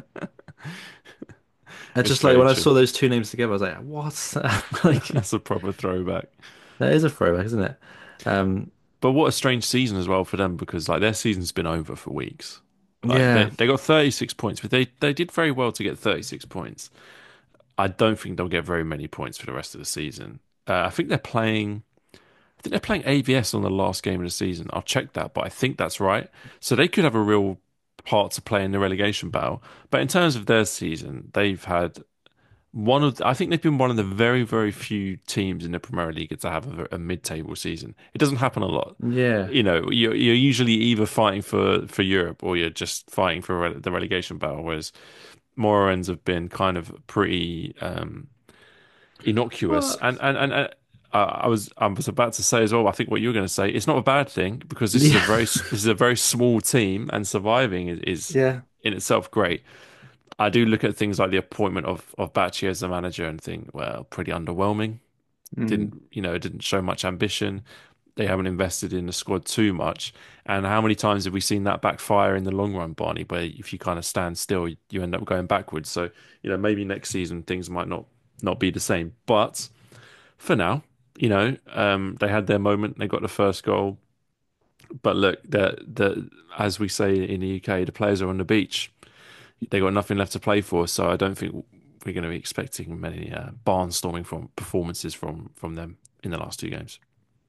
I it's just like very when I true. saw those two names together, I was like, "What?" Like That's a proper throwback. that is a throwback, isn't it? Um, But what a strange season as well for them because like their season's been over for weeks. Like they yeah, they got thirty-six points, but they they did very well to get thirty-six points. I don't think they'll get very many points for the rest of the season. Uh, I think they're playing. I think they're playing A V S on the last game of the season. I'll check that, but I think that's right. So they could have a real part to play in the relegation battle. But in terms of their season, they've had one of the, I think they've been one of the very, very few teams in the Premier League to have a, a mid-table season. It doesn't happen a lot. Yeah. You know, you're you're usually either fighting for for Europe or you're just fighting for rele- the relegation battle, whereas Moorends have been kind of pretty um, innocuous. Well, And and and. Uh, I was I was about to say as well. I think what you were going to say. It's not a bad thing because this is a very yeah. this is a very small team, and surviving is, is Yeah. in itself great. I do look at things like the appointment of of Bacci as the manager and think, well, pretty underwhelming. Mm. Didn't you know? It didn't show much ambition. They haven't invested in the squad too much. And how many times have we seen that backfire in the long run, Barney? Where if you kind of stand still, you end up going backwards. So you know, maybe next season things might not not be the same. But for now, you know, um, they had their moment. They got the first goal. But look, the the as we say in the U K, the players are on the beach. They got nothing left to play for, so I don't think we're going to be expecting many uh, barnstorming from performances from from them in the last two games.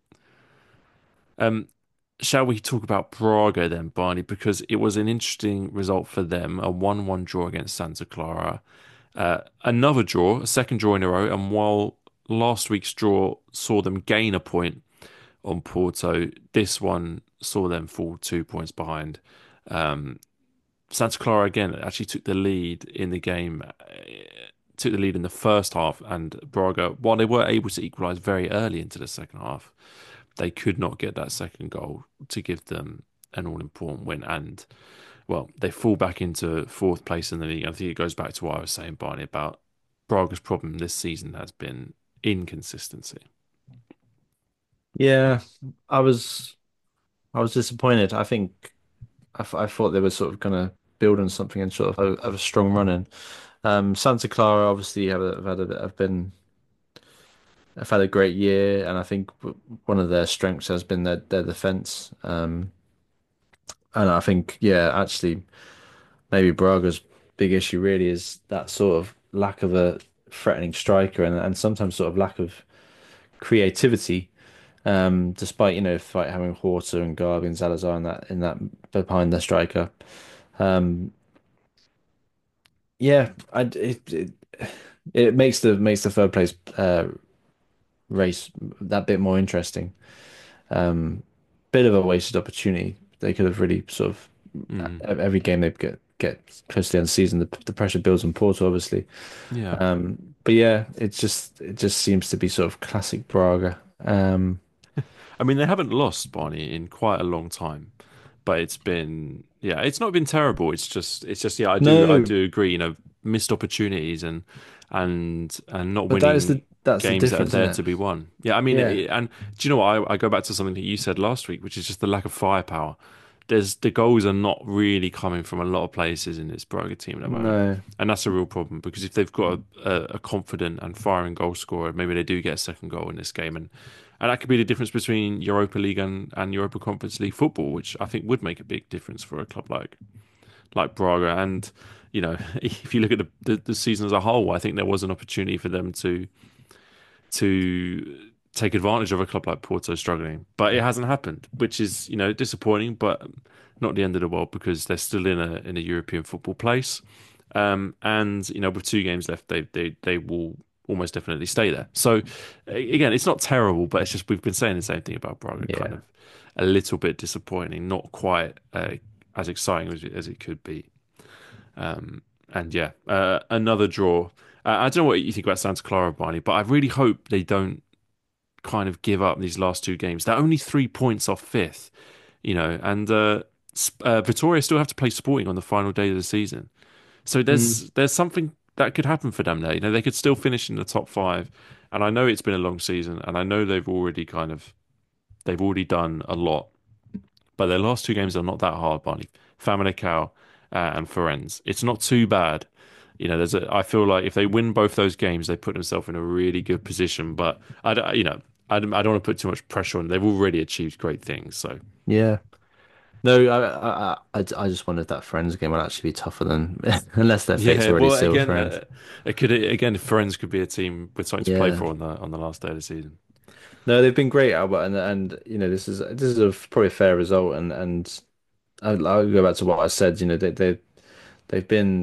Um, shall we talk about Braga then, Barney? Because it was an interesting result for them, a one one draw against Santa Clara. Uh, another draw, a second draw in a row, and while last week's draw saw them gain a point on Porto, this one saw them fall two points behind. Um, Santa Clara again actually took the lead in the game, uh, took the lead in the first half, and Braga, while they were able to equalise very early into the second half, they could not get that second goal to give them an all-important win. And well, they fall back into fourth place in the league. I think it goes back to what I was saying, Barney, about Braga's problem this season has been inconsistency. Yeah. I was I was disappointed. I think I, th I thought they were sort of gonna build on something and sort of have a strong run in. Um, Santa Clara obviously have, have had a bit, have been have had a great year, and I think w- one of their strengths has been their their defense. Um, and I think yeah, actually maybe Braga's big issue really is that sort of lack of a threatening striker and and sometimes sort of lack of creativity. Um, despite you know fight having Horta and Garbi and Salazar in that in that behind the striker. Um, yeah, I, it, it it makes the makes the third place uh, race that bit more interesting. Um, bit of a wasted opportunity. They could have really sort of Mm, every game they get get close to the end of the season. The, the pressure builds on Porto, obviously. yeah. Um, but yeah, it just it just seems to be sort of classic Braga. Um, I mean, they haven't lost Barney in quite a long time, but it's been yeah, it's not been terrible. It's just it's just yeah, I do I no, do agree. You know, missed opportunities and and and not but that is the winning that's the games that are difference, isn't there it? to be won. Yeah, I mean, Yeah. it, and do you know what? I, I go back to something that you said last week, which is just the lack of firepower. There's the goals are not really coming from a lot of places in this Braga team at the moment, No. and that's a real problem because if they've got a, a, a confident and firing goal scorer, maybe they do get a second goal in this game, and and that could be the difference between Europa League and, and Europa Conference League football, which I think would make a big difference for a club like like Braga. And you know, if you look at the, the, the season as a whole, I think there was an opportunity for them to to take advantage of a club like Porto struggling, but it hasn't happened, which is you know disappointing, but not the end of the world because they're still in a in a European football place. Um, and you know, with two games left, they they they will almost definitely stay there. So a- again, it's not terrible, but it's just we've been saying the same thing about Braga, kind Yeah. of a little bit disappointing, not quite uh, as exciting as it, as it could be. Um, and yeah, uh, another draw. Uh, I don't know what you think about Santa Clara, Barney, but I really hope they don't kind of give up these last two games. They're only three points off fifth, you know, and uh, Sp- uh, Victoria still have to play Sporting on the final day of the season. So Mm. there's there's something that could happen for them there. You know, they could still finish in the top five. And I know it's been a long season, and I know they've already kind of they've already done a lot, but their last two games are not that hard, Barney. Famalicão uh, and Firenze. It's not too bad. You know, there's a, I feel like if they win both those games, they put themselves in a really good position. But I, don't- you know, I don't, I don't want to put too much pressure on them. They've already achieved great things. So Yeah. No, I, I, I, I just wondered if that Friends game would actually be tougher than, unless their fate's yeah, already well, sealed, again, Friends. uh, it could again, Firenze could be a team with something to play Yeah. for on the on the last day of the season. No, they've been great, Albert, and and you know this is this is a probably a fair result, and and I'll, I'll go back to what I said. You know they they they've been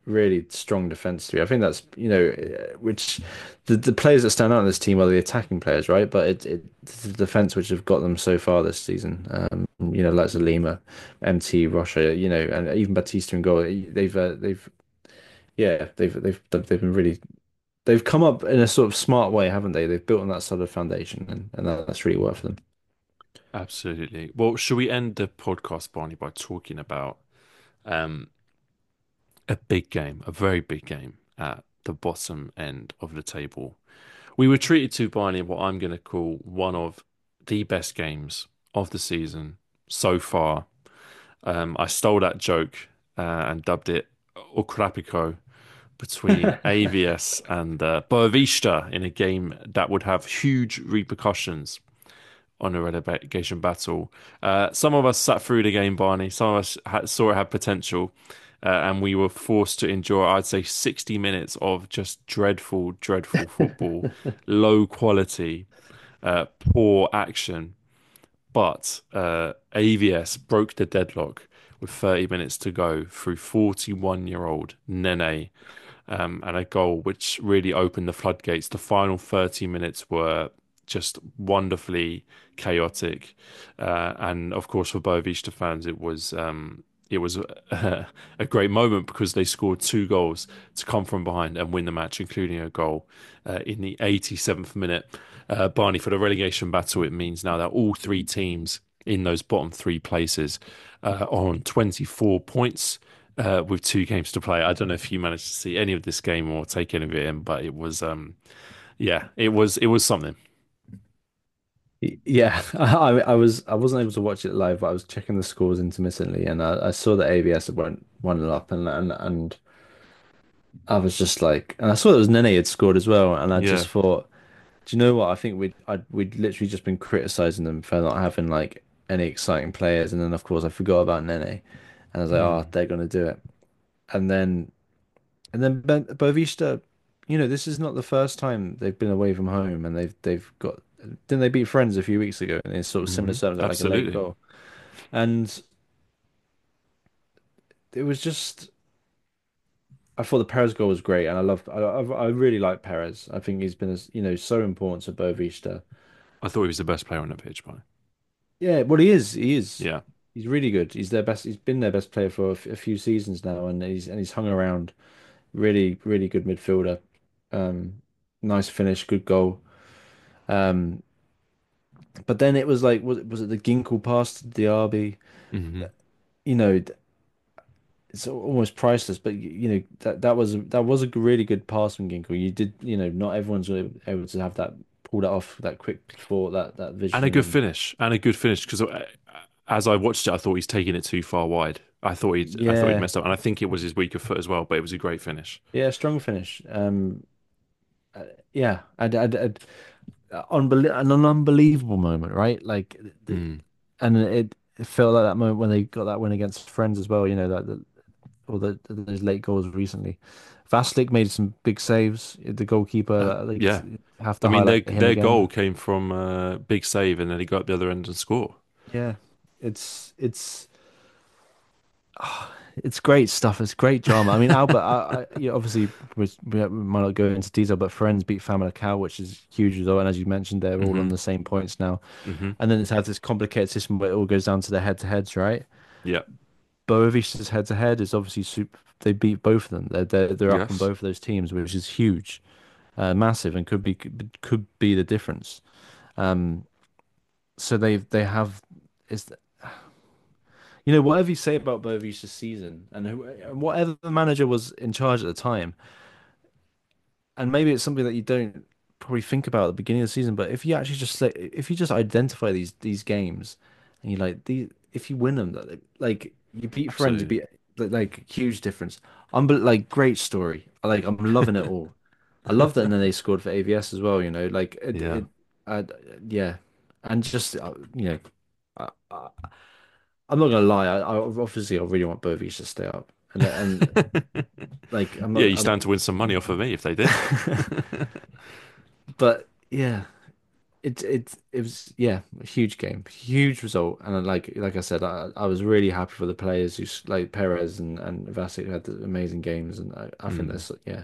really strong defense to me. I think that's, you know, uh, which the the players that stand out on this team are the attacking players, right? But it, it it's the defense which have got them so far this season. Um, you know, like Lima, M T, Rocha, you know, and even Batista and goal. They've uh, they've yeah, they've they've they've been really they've come up in a sort of smart way, haven't they? They've built on that solid foundation, and and that, that's really worked for them. Absolutely. Well, should we end the podcast, Barney, by talking about um, a big game, a very big game at the bottom end of the table? We were treated to, Barney, what I'm going to call one of the best games of the season so far. Um, I stole that joke uh, and dubbed it Ucrapico between A V S and uh, Boavista in a game that would have huge repercussions on a relegation battle. Uh, some of us sat through the game, Barney. Some of us had, saw it had potential, uh, and we were forced to endure, I'd say, sixty minutes of just dreadful, dreadful football, low quality, uh, poor action. But uh, A V S broke the deadlock with thirty minutes to go through forty-one-year-old Nene um, and a goal which really opened the floodgates. The final thirty minutes were just wonderfully chaotic, uh, and of course for Boavista fans, it was um, it was a, a great moment because they scored two goals to come from behind and win the match, including a goal uh, in the eighty-seventh minute. Uh, Barney, for the relegation battle, it means now that all three teams in those bottom three places uh, are on twenty-four points uh, with two games to play. I don't know if you managed to see any of this game or take any of it in, but it was, um, yeah, it was it was something. Yeah, I I was I wasn't able to watch it live, but I was checking the scores intermittently, and I, I saw that A V S had went one nil up, and and and I was just like, and I saw that it was Nene had scored as well, and I Yeah. just thought, do you know what? I think we'd I'd, we'd literally just been criticizing them for not having like any exciting players, and then of course I forgot about Nene, and I was like, oh, Mm. they're gonna do it, and then and then Ben Bovista, you know, this is not the first time they've been away from home, and they've they've got didn't they beat Friends a few weeks ago, and it's sort of similar Hmm. terms, like a late Absolutely. goal. And it was just, I thought the Perez goal was great, and I love, I, I, I really like Perez. I think he's been, you know, so important to Boavista. I thought he was the best player on the pitch, by. Yeah, well, he is, he is, Yeah. he's really good. He's their best. He's been their best player for a, f- a few seasons now, and he's and he's hung around. Really, really good midfielder. Um, nice finish, good goal. Um, but then it was like, was it was it the Ginkel pass to Diaby? Hmm. You know, it's almost priceless. But you know that that was that was a really good pass from Ginkel. You did, you know, not everyone's really able to have that pull that off that quick thought, that that And a vision, good and finish. And a good finish because as I watched it, I thought he's taking it too far wide. I thought he'd I thought he'd yeah, messed up, and I think it was his weaker foot as well. But it was a great finish. yeah, strong finish. Um, uh, yeah, and and, and unbel an unbelievable moment, right? Like, the, Mm. and it, it felt like that moment when they got that win against Friends as well. You know that, that or the, those late goals recently. Vaslik made some big saves. The goalkeeper, Uh, that, like, yeah. have I to mean, their highlight him their again. goal came from a big save, and then he got up the other end and score. Yeah, it's it's it's great stuff. It's great drama. I mean, Albert, I, I you know, obviously was, we might not go into detail, but Friends beat Famalicão, which is huge as well. And as you mentioned, they're all on Hmm. the same points now. Hmm. And then it's had this complicated system where it all goes down to their head-to-heads, right? Yeah. Boavista's head-to-head is obviously super. They beat both of them. They're they're, they're up on Yes. both of those teams, which is huge, uh, massive, and could be could be the difference. Um, so they they have is you know whatever you say about Boavista's season and who, whatever the manager was in charge at the time, and maybe it's something that you don't probably think about at the beginning of the season, but if you actually just say if you just identify these these games and you like these if you win them like like, you beat Friends, you Absolutely. beat like, like huge difference. Unbel like great story. I like I'm loving it all. I love that, and then they scored for A V S as well, you know, like it Yeah. it uh, yeah. And just uh, you know I, I, I'm not gonna lie, I, I obviously I really want Bovies to stay up. And and like I'm Yeah, not you I'm stand to win some money off of me if they did. but yeah. it it it was yeah, a huge game, huge result, and like like I said, I I was really happy for the players who s- like Perez and and Vasic had the amazing games, and I, I think Mm. that's yeah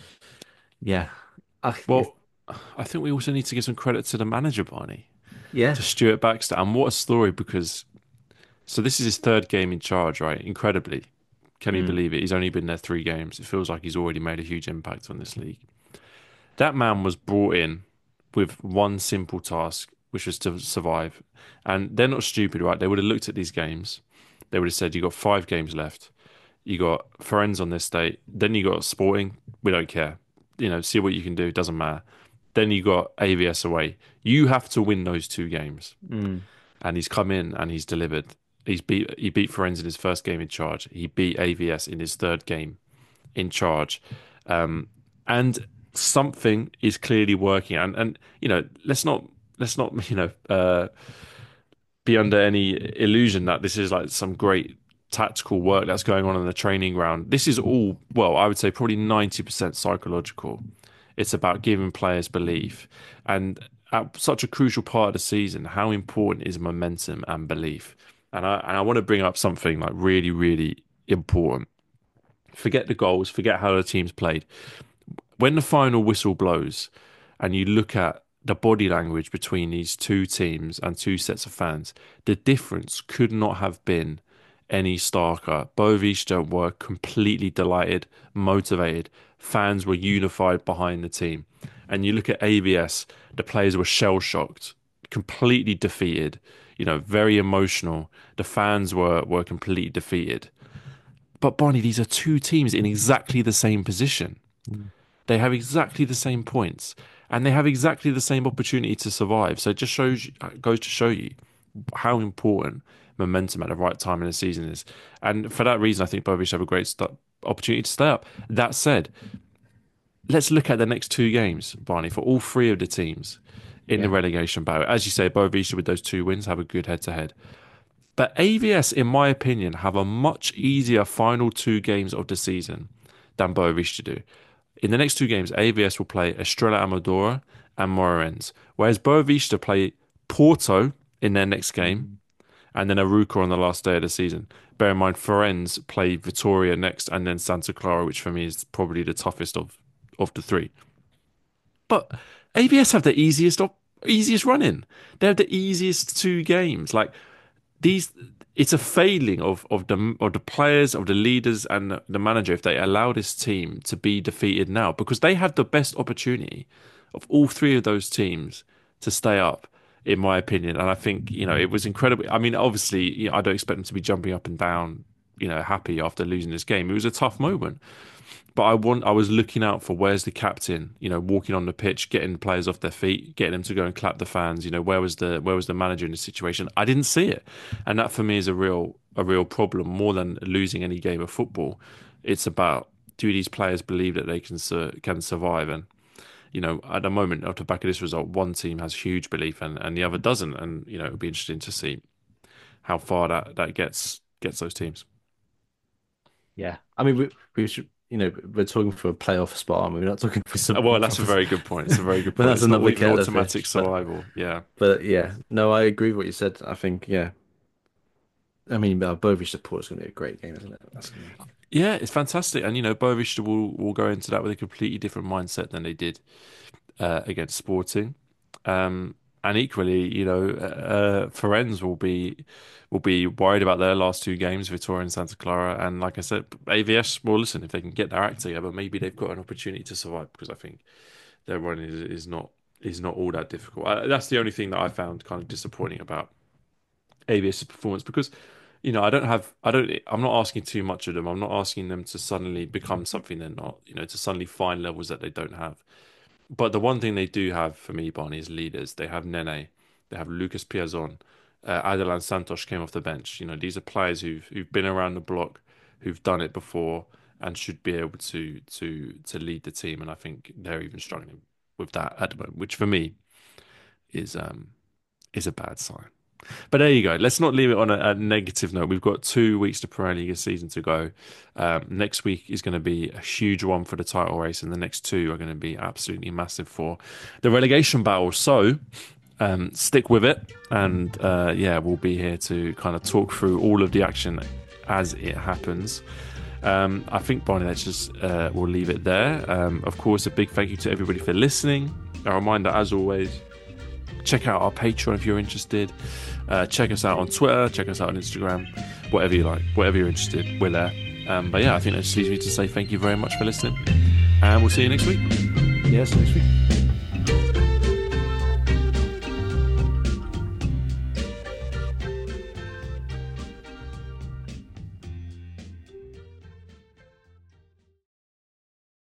yeah I, if, Well, I think we also need to give some credit to the manager, Barney, yeah to Stuart Baxter. And what a story, because so this is his third game in charge, right? Incredibly. Can you mm, believe it? He's only been there three games. It feels like he's already made a huge impact on this league. That man was brought in with one simple task, which was to survive. And they're not stupid, right? They would have looked at these games. They would have said, you got five games left. You got Friends on this date. Then you got Sporting. We don't care. You know, see what you can do. Doesn't matter. Then you got A V S away. You have to win those two games. mm, And he's come in and he's delivered. He's beat he beat Firenze in his first game in charge. He beat A V S in his third game in charge. Um, and something is clearly working. And and you know, let's not let's not you know uh, be under any illusion that this is like some great tactical work that's going on in the training ground. This is all, well, I would say probably ninety percent psychological. It's about giving players belief. And at such a crucial part of the season, how important is momentum and belief? And I and I want to bring up something like really, really important. Forget the goals, forget how the teams played. When the final whistle blows and you look at the body language between these two teams and two sets of fans, the difference could not have been any starker. Boavista were completely delighted, motivated. Fans were unified behind the team. And you look at A B S, the players were shell shocked, completely defeated, you know, very emotional. The fans were were completely defeated. But Barney, these are two teams in exactly the same position. mm, They have exactly the same points and they have exactly the same opportunity to survive. So it just shows, goes to show you how important momentum at the right time in the season is. And for that reason, I think Bobic have a great st- opportunity to stay up. That said, let's look at the next two games, Barney, for all three of the teams in the yeah relegation battle. As you say, Boavista with those two wins have a good head to head. But A V S, in my opinion, have a much easier final two games of the season than Boavista do. In the next two games, A V S will play Estrela Amadora and Moreirense, whereas Boavista play Porto in their next game mm, and then Arouca on the last day of the season. Bear in mind, Firenze play Vittoria next and then Santa Clara, which for me is probably the toughest of, of the three. But A V S have the easiest op- easiest run in. They have the easiest two games. Like these, it's a failing of of the of the players, of the leaders, and the, the manager if they allow this team to be defeated now because they had the best opportunity of all three of those teams to stay up, in my opinion. And I think you know it was incredible. I mean, obviously, you know, I don't expect them to be jumping up and down, you know, happy after losing this game. It was a tough moment, but I want I was looking out for where's the captain, you know, walking on the pitch, getting the players off their feet, getting them to go and clap the fans. You know, where was the where was the manager in the situation? I didn't see it, and that for me is a real a real problem more than losing any game of football. It's about do these players believe that they can sur- can survive? And you know, at the moment, off the back of this result, one team has huge belief and, and the other doesn't, and you know, it'll be interesting to see how far that that gets gets those teams. yeah I mean we we should you know we're talking for a playoff spot, aren't we? We're not talking for some Uh, Well, that's a proper, very good point. It's a very good but point. that's It's not another even kettle of automatic fish. But survival. Yeah. but yeah, no, I agree with what you said. I think yeah, I mean uh, Bovish support is going to be a great game, isn't it? That's going to be Yeah, it's fantastic. And, you know, Boavista will, will go into that with a completely different mindset than they did uh, against Sporting. Um, and equally, you know, uh, Firenze will be will be worried about their last two games, Vittoria and Santa Clara. And like I said, A V S, well, listen, if they can get their act together, maybe they've got an opportunity to survive because I think their run is, is not is not all that difficult. Uh, that's the only thing that I found kind of disappointing about AVS's performance because you know I don't have I don't I'm not asking too much of them. I'm not asking them to suddenly become something they're not, you know, to suddenly find levels that they don't have. But the one thing they do have for me, Barney, is leaders. They have Nene, they have Lucas Piazon, uh, Adelan Santos came off the bench. You know, these are players who've who've been around the block, who've done it before, and should be able to to to lead the team. And I think they're even struggling with that at the moment, which for me is um is a bad sign. But there you go. Let's not leave it on a, a negative note. We've got two weeks to Premier League season to go. Um, next week is going to be a huge one for the title race, and the next two are going to be absolutely massive for the relegation battle. So Um, stick with it, and uh, yeah, we'll be here to kind of talk through all of the action as it happens. Um, I think, Barney, let's just uh, we'll leave it there. Um, of course, a big thank you to everybody for listening. A reminder, as always, check out our Patreon if you're interested. Uh, check us out on Twitter. Check us out on Instagram. Whatever you like, whatever you're interested, we're there. Um, but yeah, I think that just leaves me to say thank you very much for listening, and we'll see you next week. Yes, next week.